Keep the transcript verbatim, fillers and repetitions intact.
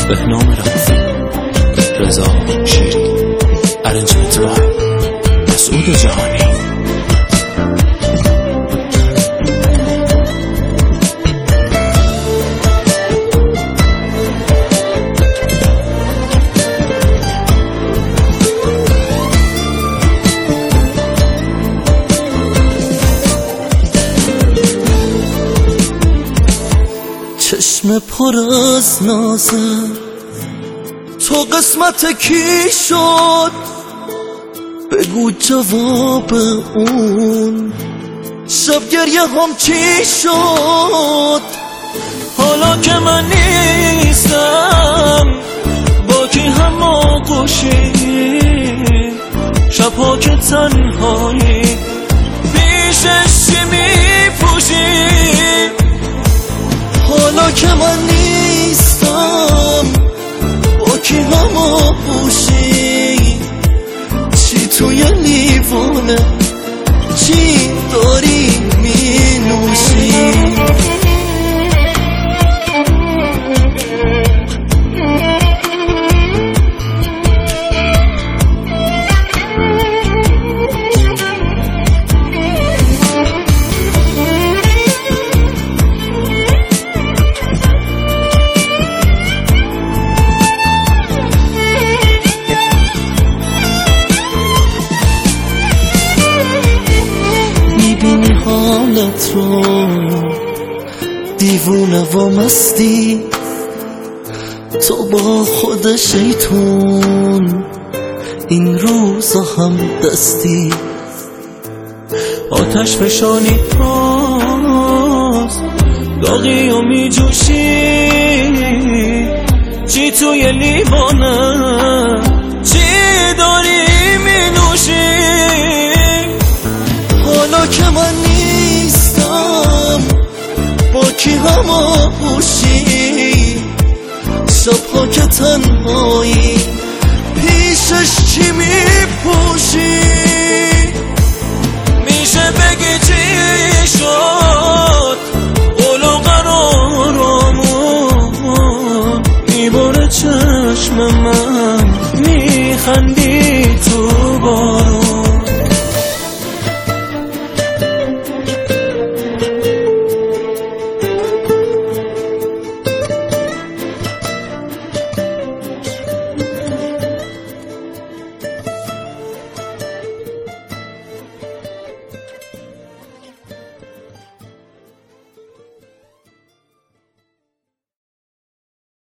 بهنام رفت رضا شیری ارنجمنت بای مسعود جهانی. چشم پر از نازه تو قسمت کی شد؟ بگو جواب اون شب گریه هم چی شد؟ حالا که من نیستم با کی هم آغوشی، شبها که تنهایی پیشش چی میپوشی؟ حالا که من نیستم با کی هم آغوشی، چی توی لیوانه چی داری می نوشی؟ حالت رو دیوونه و مستی، تو با خود شیطون این روزا هم دستی. آتش فشانی هاست داغی و می جوشی، چی توی لیوانه چی داری می نوشی؟ حالا که من نیستم با کی هم آغوشی، شبها که تنهایی پیشش چی میپوشی؟ میشه بگی چی شد؟ قول و قرارمون میباره چشم من، میخندی